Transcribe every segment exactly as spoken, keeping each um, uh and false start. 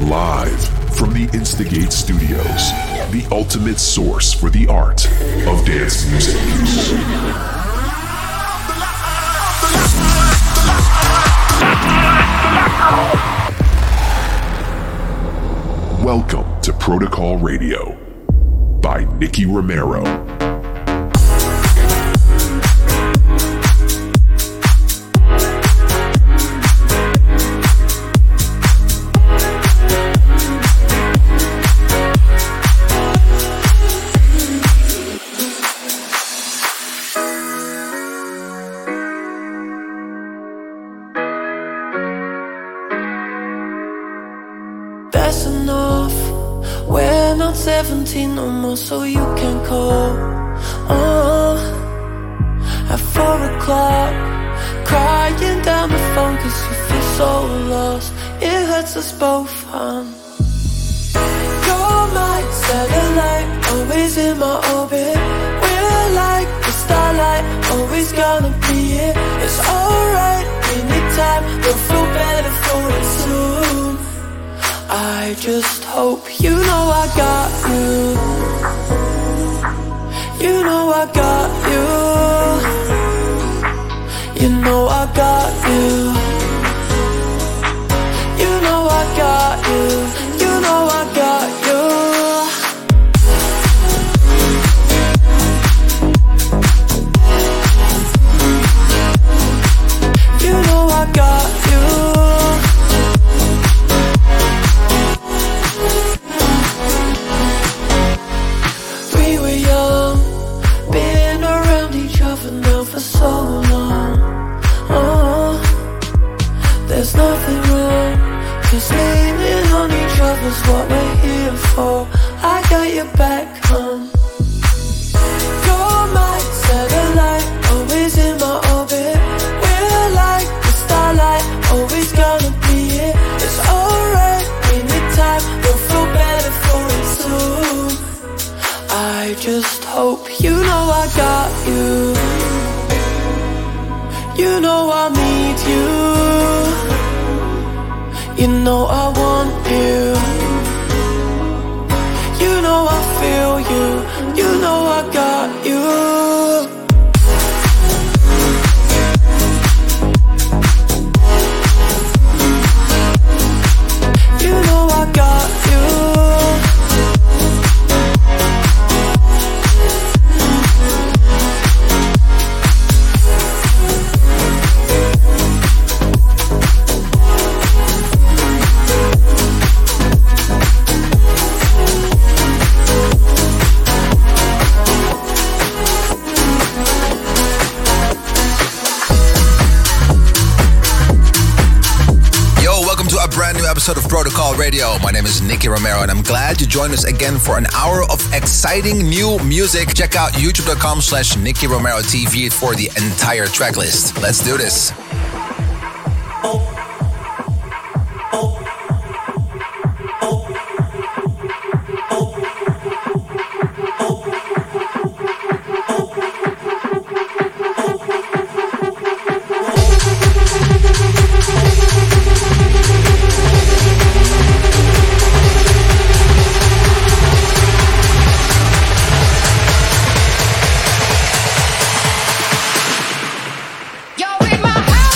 Live from the Instigate Studios, the ultimate source for the art of dance music. Welcome to Protocol Radio by Nicky Romero. seventeen no more, so you can call. Oh, at four o'clock, crying down the phone cause you feel so lost. It hurts us both, huh? You're my satellite, always in my orbit. We're like the starlight, always gonna be here. It's alright, anytime, we'll feel better for it soon. I just hope you know I got you. You know I got you. You know I got you. You know I got you. You know I got you. You know I got you. For so long, oh, there's nothing wrong, cause leaning on each other's what we're here for. I got your back, hon. You're my satellite, always in my orbit. We're like the starlight, always gonna be here. It's alright, anytime, we'll feel better for it soon. I just hope you know I got you. You know I need you. You know I want you. You know I feel you. You know I got you. You know I got you. Episode of Protocol Radio. My name is Nicky Romero and I'm glad you joined us again for an hour of exciting new music. Check out youtube.com slash Nicky Romero TV for the entire track list. Let's do this. Oh. Yo, in my house.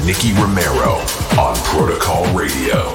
Nicky Romero on Protocol Radio.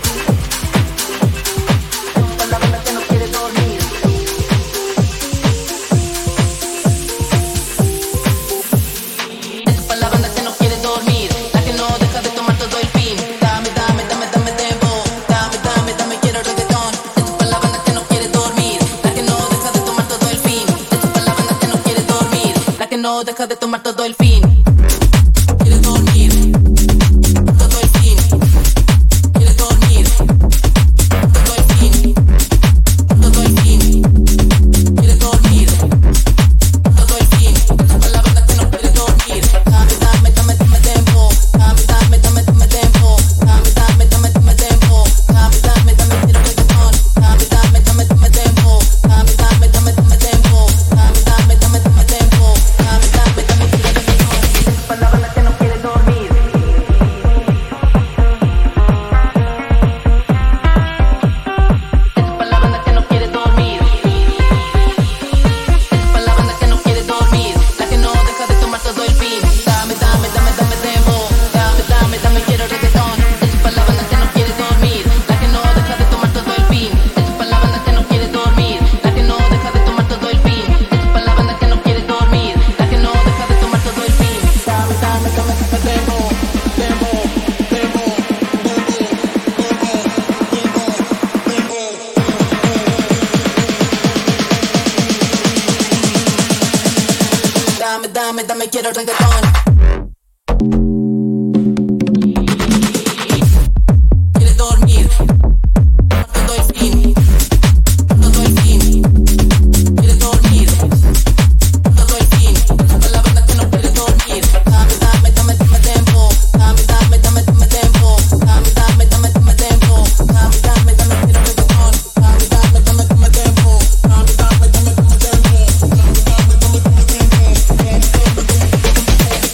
Deja de tomar todo el fin. Quiere dormir todo el fin. Quiere dormir todo el fin. Todo el fin. Quiere dormir todo el fin. Con la banda que no quiere dormir. Dame, dame, dame, dame tiempo. Dame, dame, dame, dame tiempo. Dame, dame, dame, dame tiempo. Dame, dame, dame, quiero reggaetón. Dame, dame, dame, dame tiempo. Dame, dame, dame, dame tiempo. Dame, dame, dame, dame tiempo. Palabra que no quiere dormir. Es palabra que no quiere dormir. Es palabra que no quiere dormir. La que no deja de tomar todo el fin. Dame, dame, dame, dame tiempo. Dame, dame, dame, quiero reggaetón. Es palabra que no quiere dormir. La que no deja de tomar todo el fin. Es palabra que no quiere dormir. La que no deja de tomar todo el fin. Es palabra que no quiere dormir. La que no deja de tomar todo el fin. Dame, dame, dame, dame tiempo, tiempo, tiempo, Dame, dame, dame, quiero reggaetón. Quiere dormir todo el fin, todo el fin. Quiere dormir todo el fin. La banda que no quiere dormir. Dame, dame, dame, dame tiempo. Dame, dame, dame, dame tiempo. Dame, dame, dame, dame tiempo. Dame, dame, dame, quiero reggaetón. Dame, dame, dame, dame tiempo. Dame, dame, dame, dame tiempo. Dame, dame, dame, dame tiempo.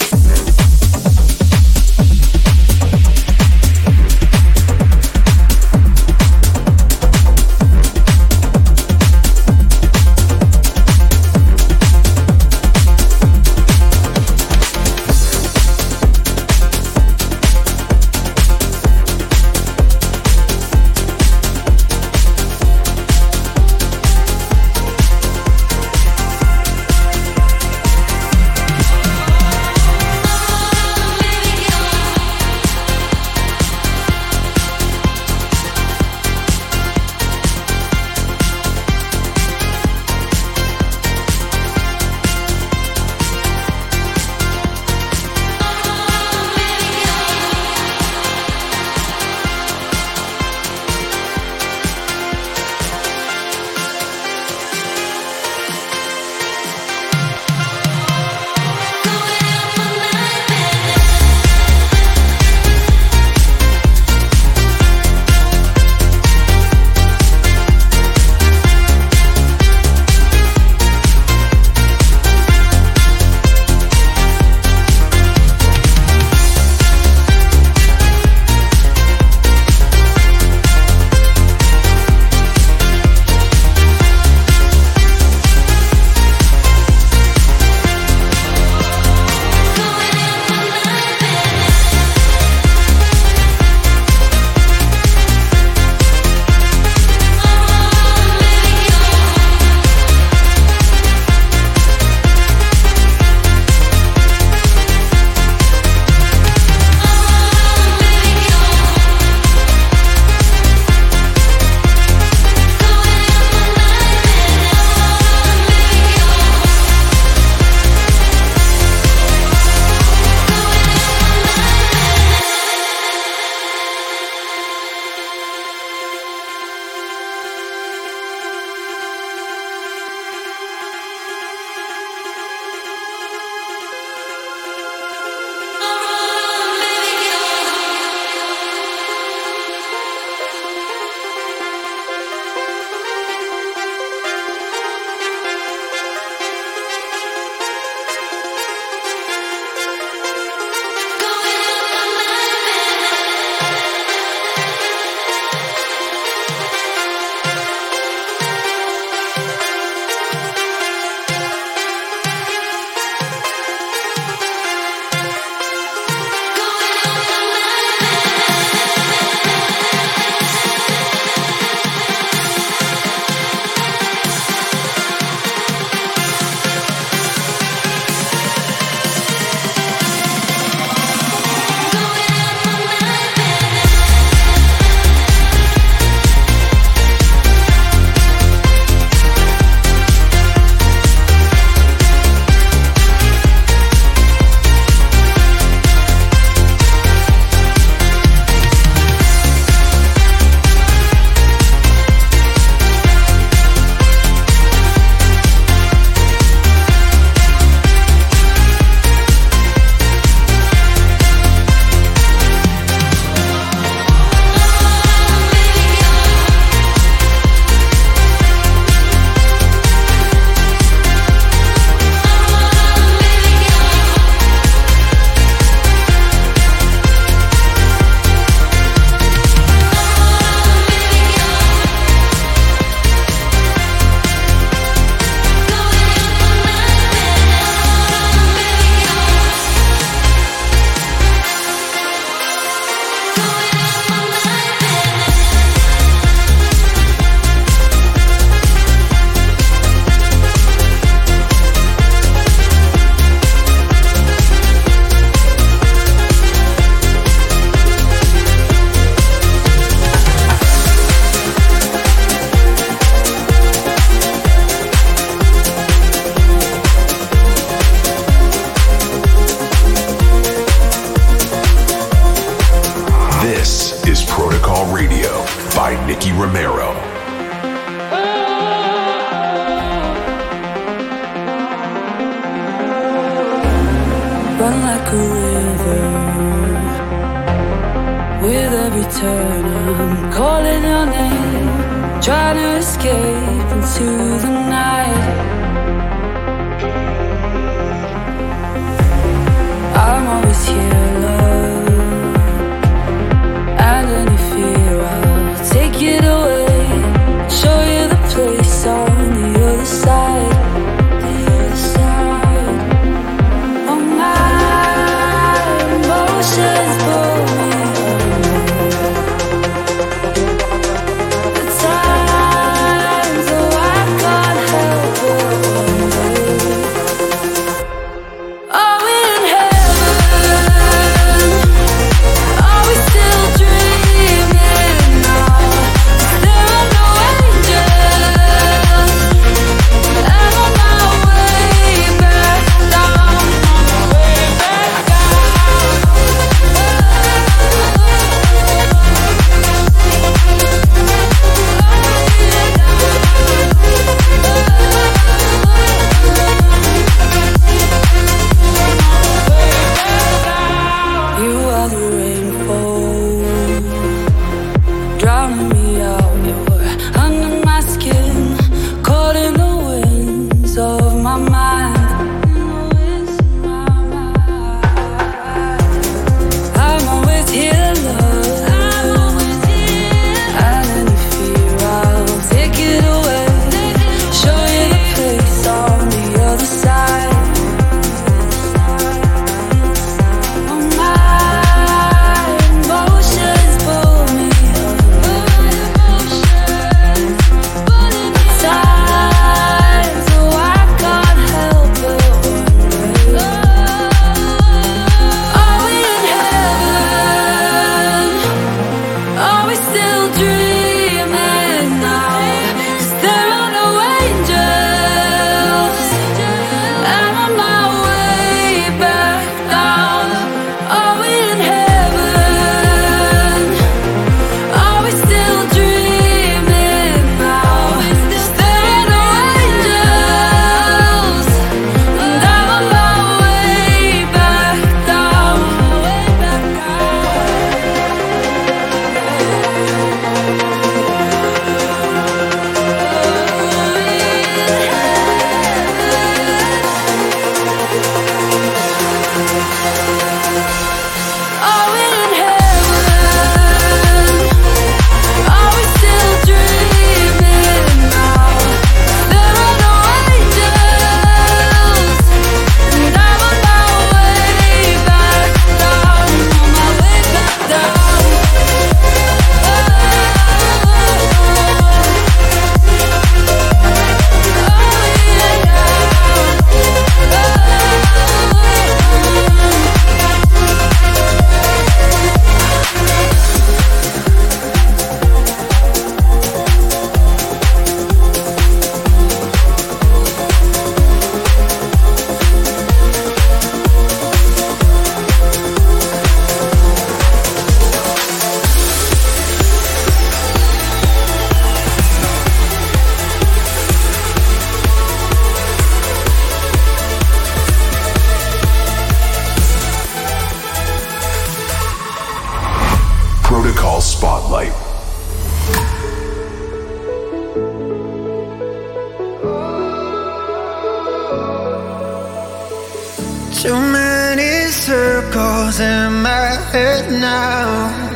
is Protocol Radio by Nicky Romero. Run like a river, with every turn I'm calling your name, trying to escape into the night. I'm always here, love, and any fear I'll take it away, show you the place on the other side, the other side. Oh, my emotions pull me under. The times, oh, I can't help but wonder. Are we in heaven? Are we still dreaming now? There are no angels. Am I on my way back down? On my way back down. You are the rainfall, drowning me out. You're under my skin, caught in the winds of my mind. I'm always here, love. And any fear, I'll take it away, show you the place on the other side. Oh, my emotions pull me under. Times, oh, I can't help but wonder. Are we in heaven? Are we still dreaming now? 'Cause there are no angels. Am I on my way back down? Are we in heaven? Are we still dreaming now? 'Cause there are no angels. And I'm on my way back down. Are we in heaven? Are we still dreaming now? There are no angels, and I'm on my way back down, on my way back down. Protocol Spotlight. Too many circles in my head now.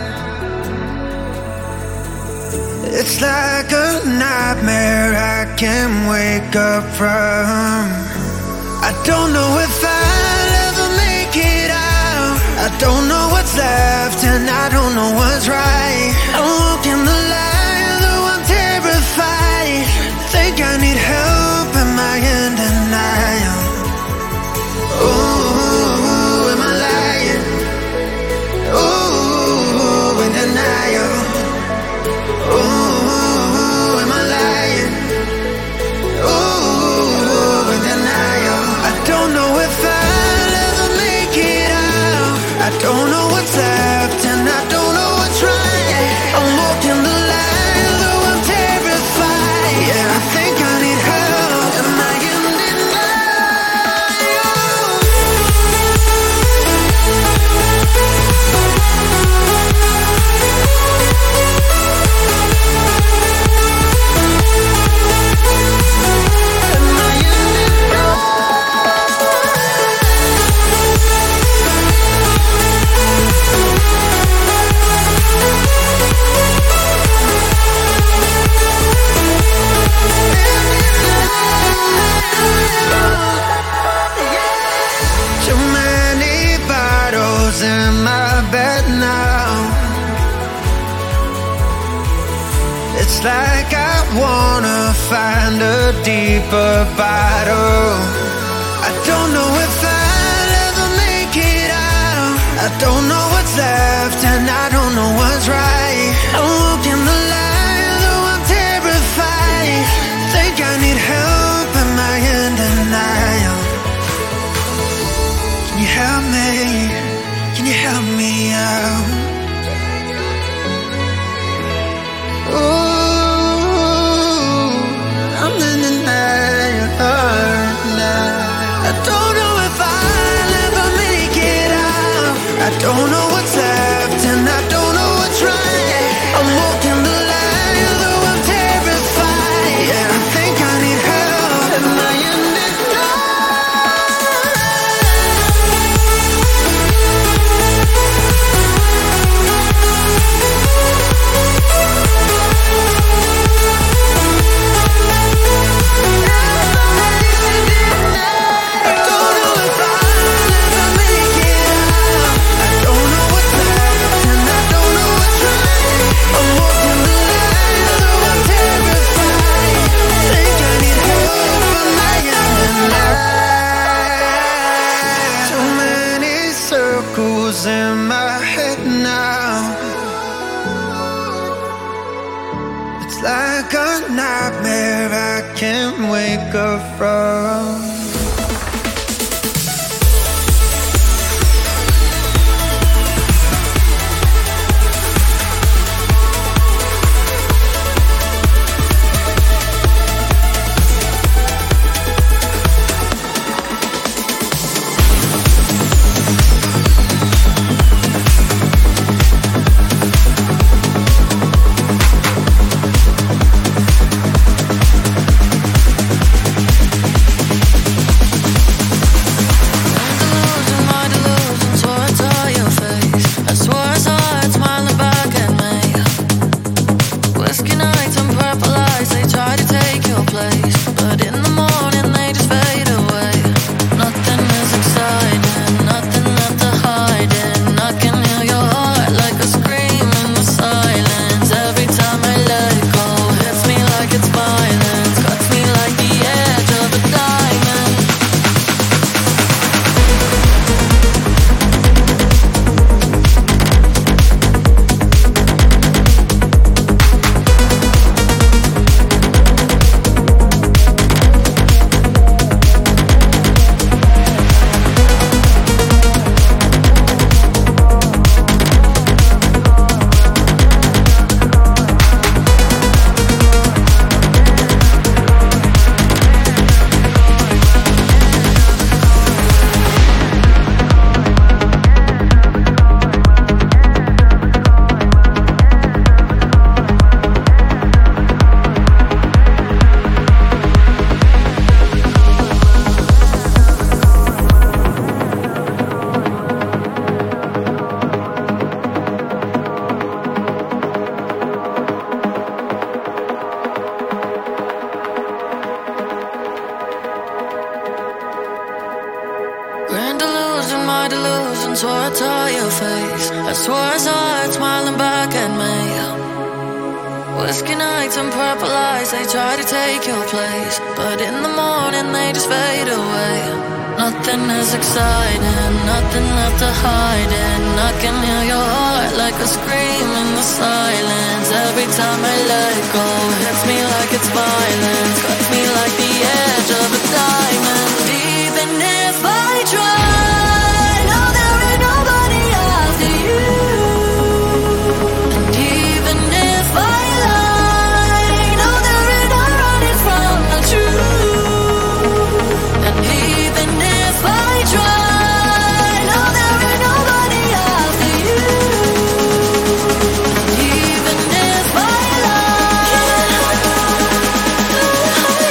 It's like a nightmare I can't wake up from. I don't know if I'll ever make it out. I don't know what's left and I don't know what's right. I'm walking the line, though I'm terrified. Think I need help, am I in denial? Ooh, am I lying? Ooh, in denial. Ooh, am I lying? Ooh, in denial. I don't know if I'll ever make it out. I don't know what's left. It's like I wanna find a deeper bottle. I don't know if I'll ever make it out. I don't know what's left and I don't know what's right. I'm walking the line, though I'm terrified. Think I need help, am I in denial? Can you help me? Can you help me out? Ooh, I'm in denial now. I don't know if I'll ever make it out. I don't know what's left and I don't know what's right. I'm walking the line, though I'm terrified. Yeah, I think I need help. Am I in in my head now? It's like a nightmare I can't wake up from. Even if I lie,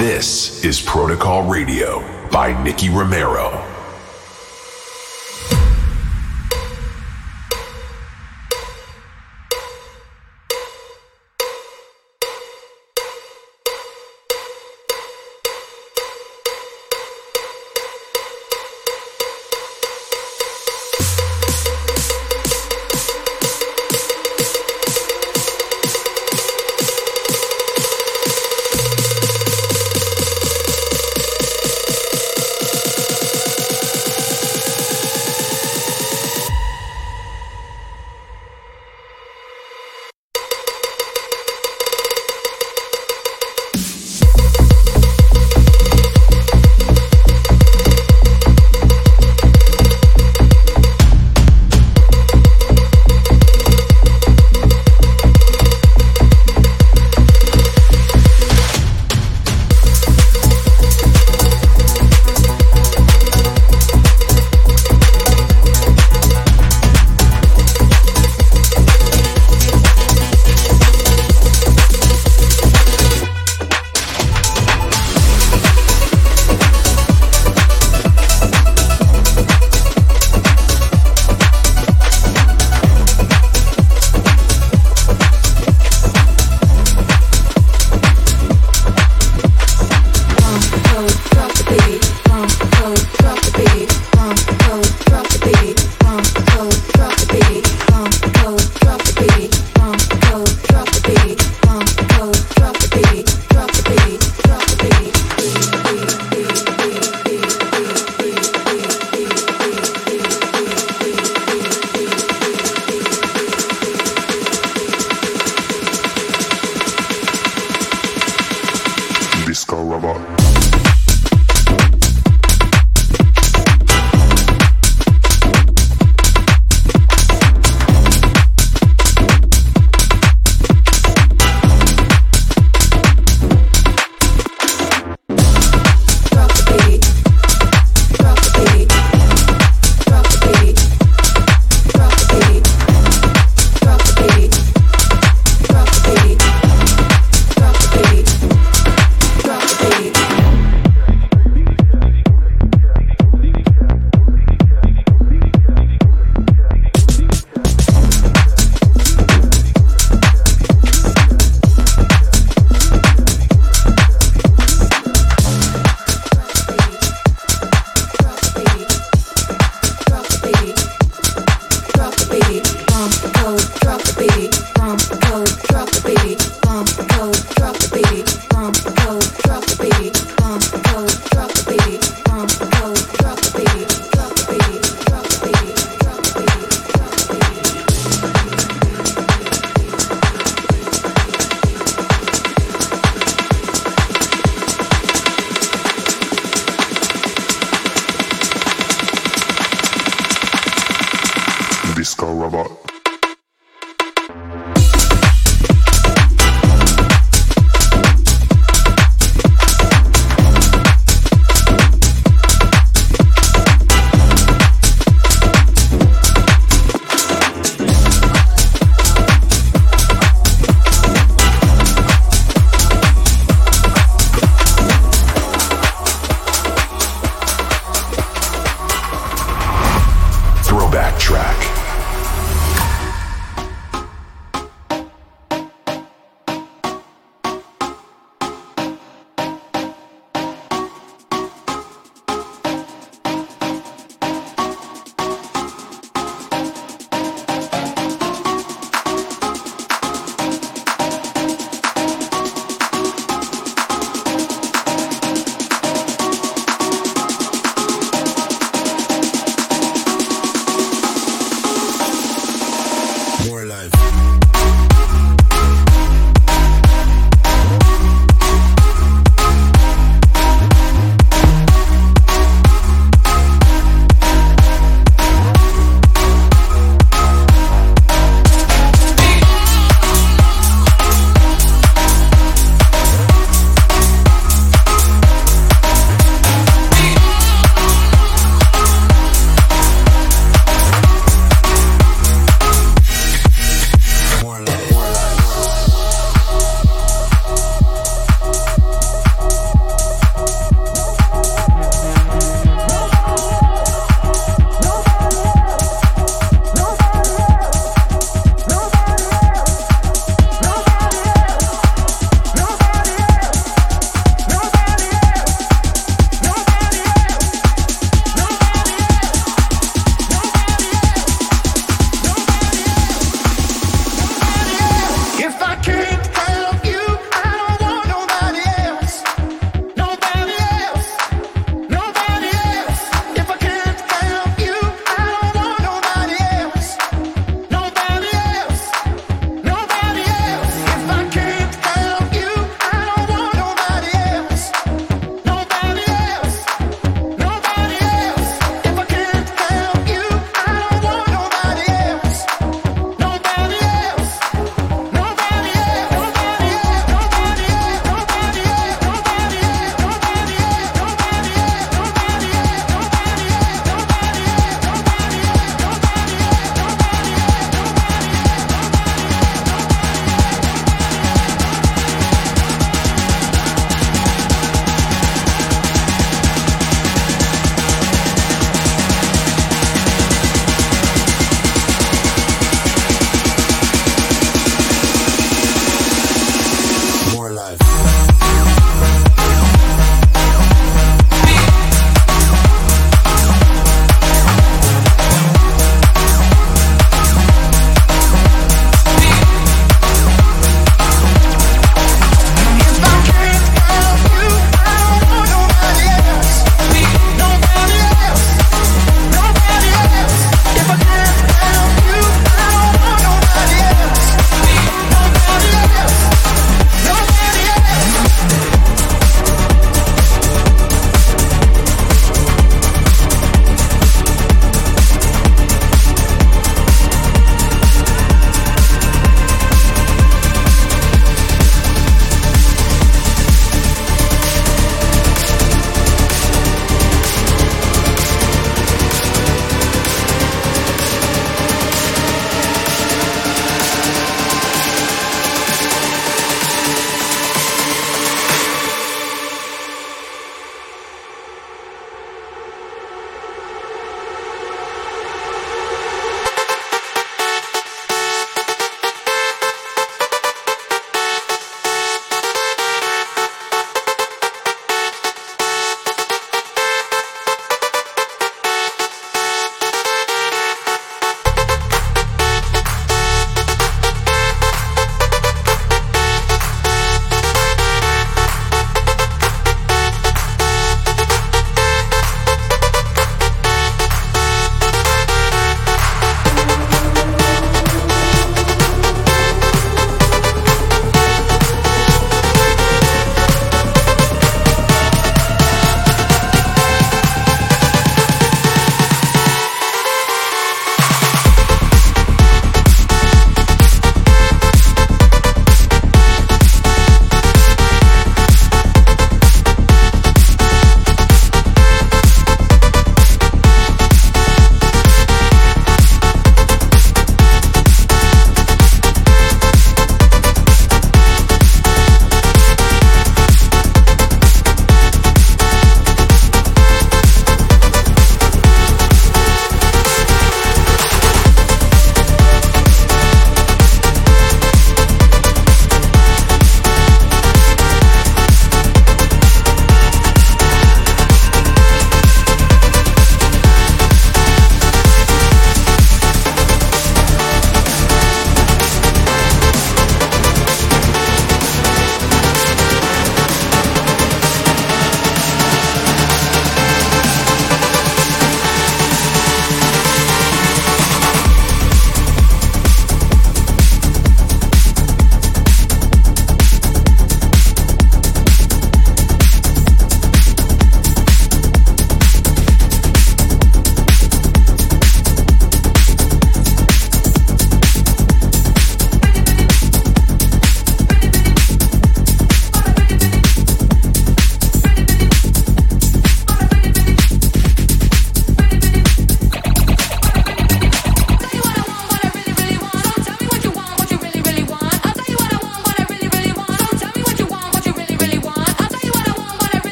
This is Protocol Radio by Nicky Romero. Disco Robot. Throwback track.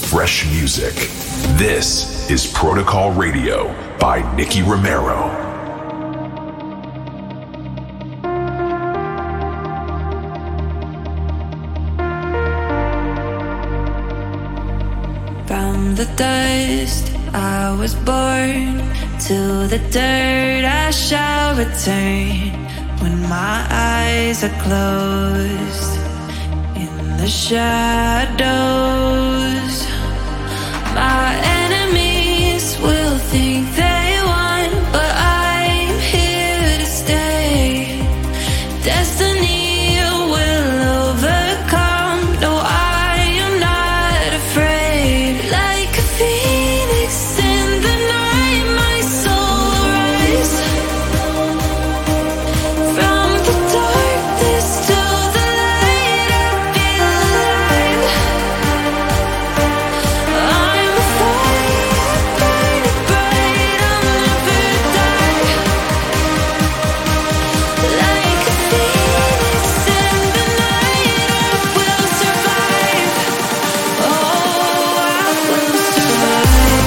fresh music. This is Protocol Radio by Nicky Romero. From the dust I was born, to the dirt I shall return. When my eyes are closed in the shadows, my enemies will think they won, but I'm here to stay. Destiny will overcome. No, I am not afraid. Like a phoenix in the night, my soul will rise. From the darkness to the light, I feel alive. I'm a fire, burning bright, I'll never die. Like a phoenix in the night, I will survive. Oh, I will survive.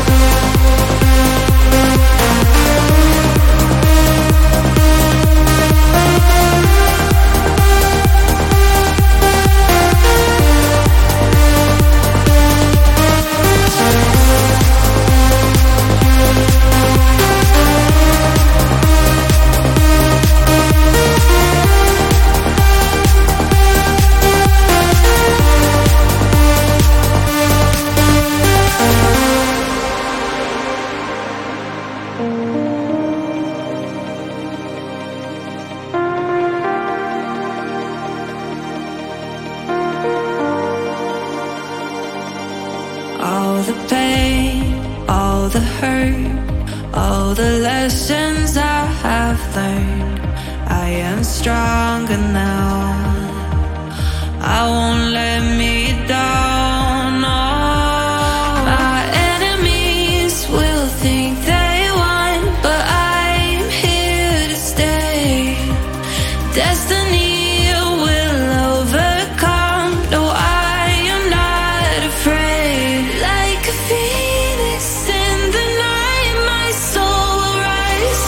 All the pain, all the hurt, all the lessons I have learned. I am stronger now. I won't let me down. No. My enemies will think they won, but I'm here to stay. Destiny will overcome. No, I am not afraid. Like a phoenix in the night, my soul will rise.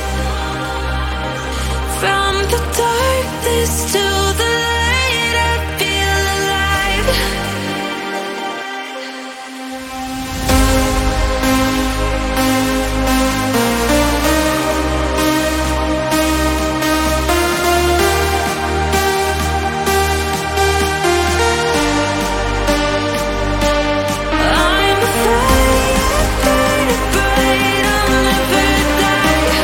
From the darkness to the light, I feel alive. I'm a fire, burning bright, I'll never die.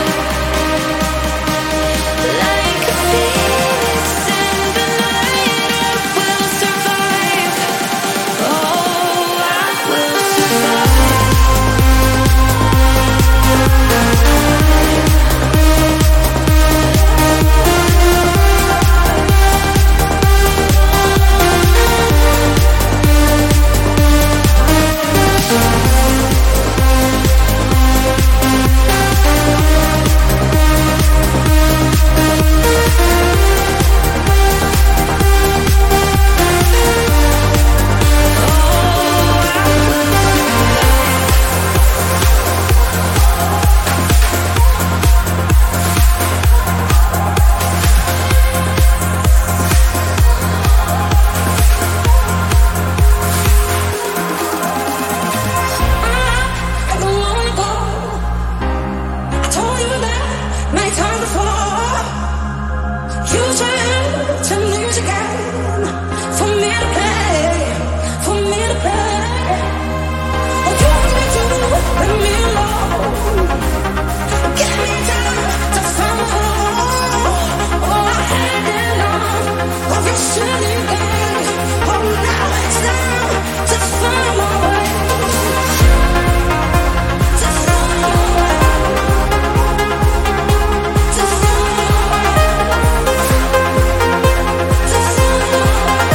Like a phoenix in the night, I will survive. Oh, I will survive. I don't wanna go. I told you that many times before. You turn to music again for me to play, for me to play. Oh, you want me to let me alone. Give me time to find my home. Oh, I had enough of your silly games. Oh, now it's time to find my way. To find my way. To find my way. To find my way.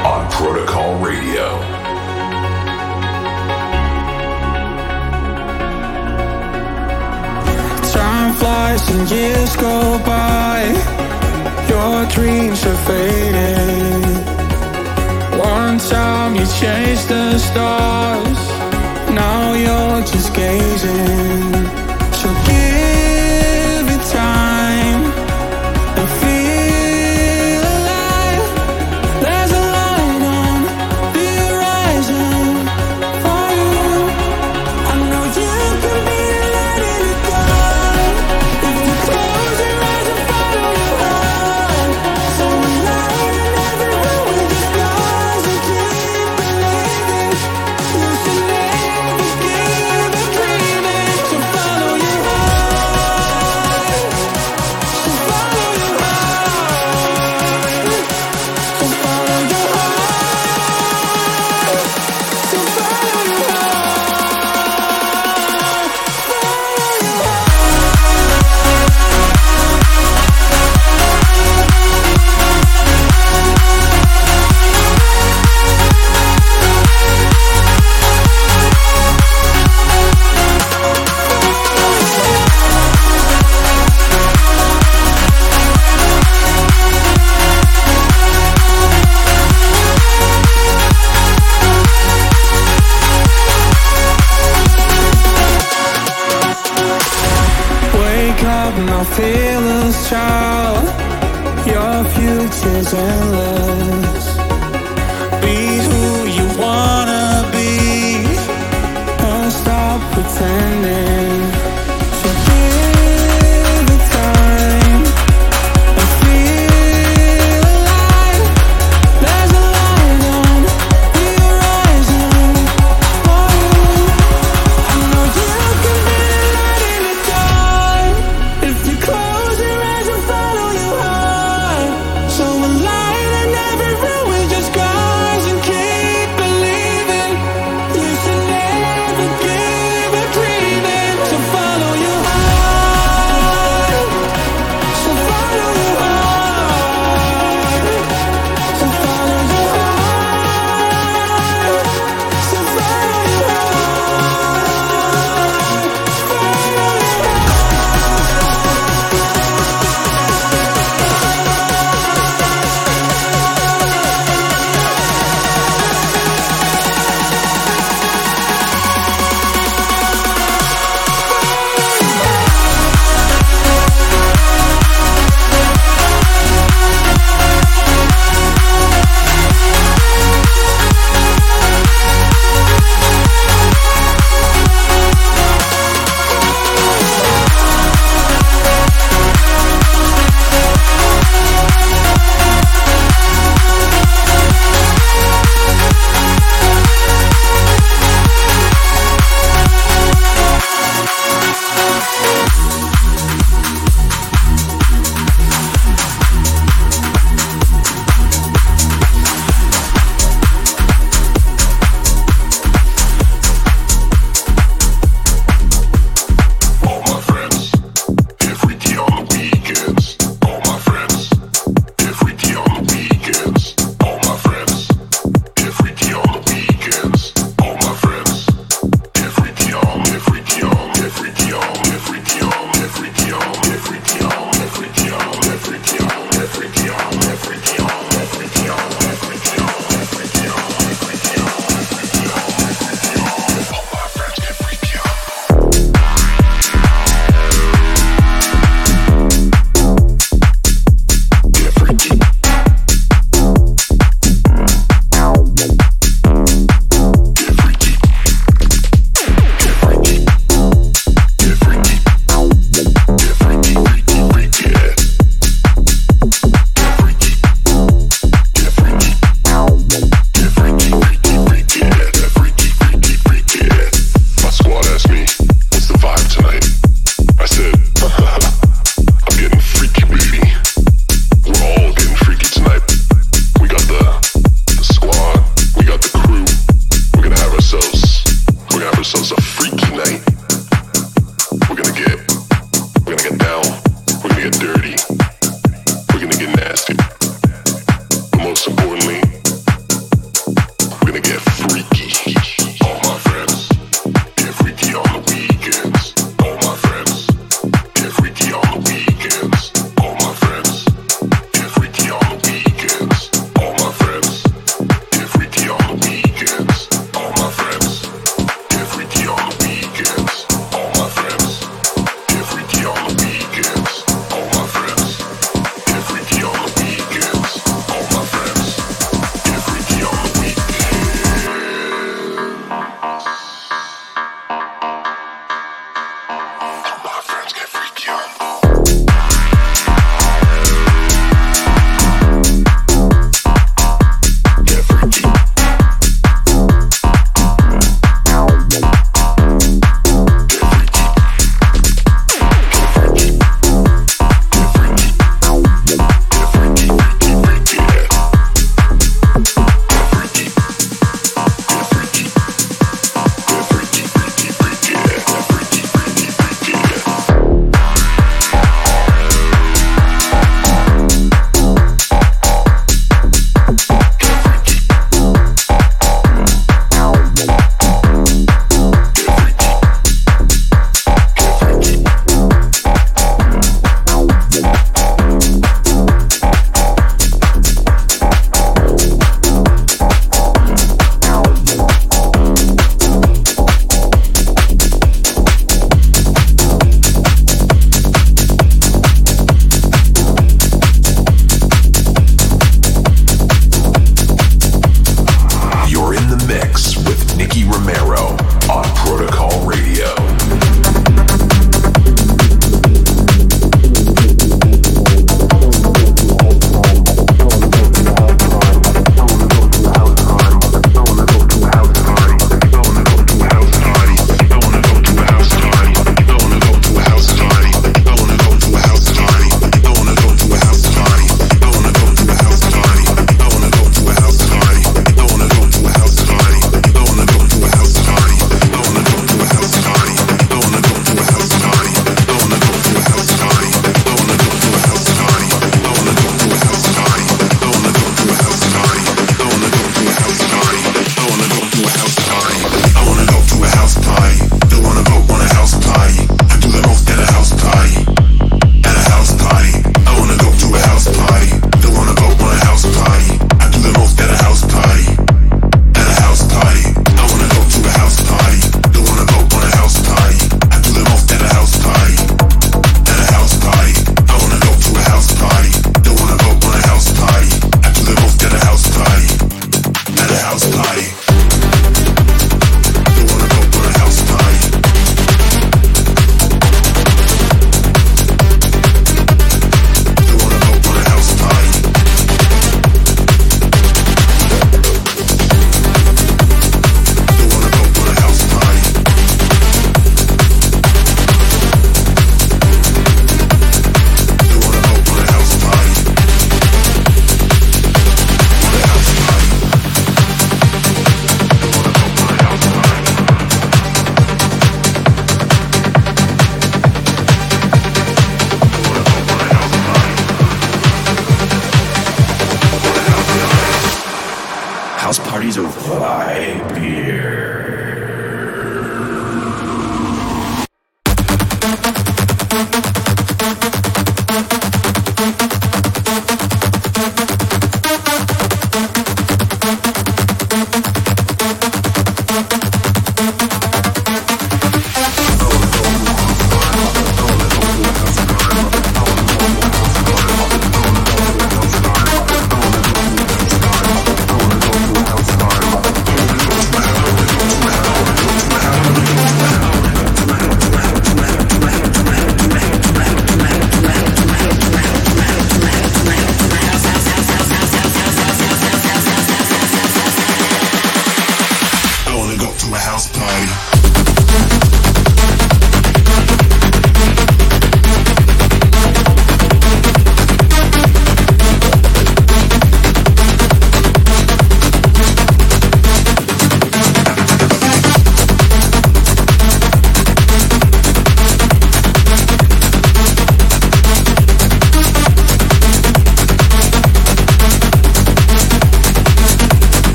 on Protocol Radio. Time flies and years go by. Your dreams are fading. One time you chased the stars. Now you're just gazing. So give it time and feel alive. There's a line on the horizon for you. I know you can be letting it go. If you close your eyes and follow your heart, so light in everywhere with the stars and keep believing. You should never give up dreaming. So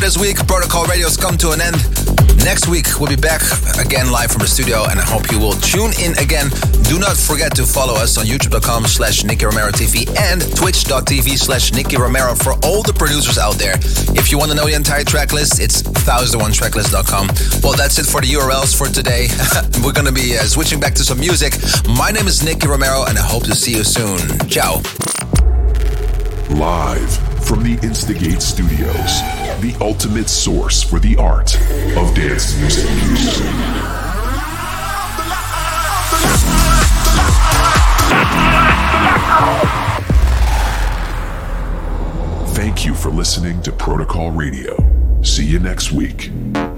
this week. Protocol Radio's come to an end. Next week, we'll be back again live from the studio, and I hope you will tune in again. Do not forget to follow us on youtube.com slash Nicky Romero TV and twitch.tv slash Nicky Romero for all the producers out there. If you want to know the entire track list, it's one thousand one tracklist dot com. Well, that's it for the U R Ls for today. We're going to be uh, switching back to some music. My name is Nicky Romero, and I hope to see you soon. Ciao. Live from the Instigate Studios, the ultimate source for the art of dance music. Thank you for listening to Protocol Radio. See you next week.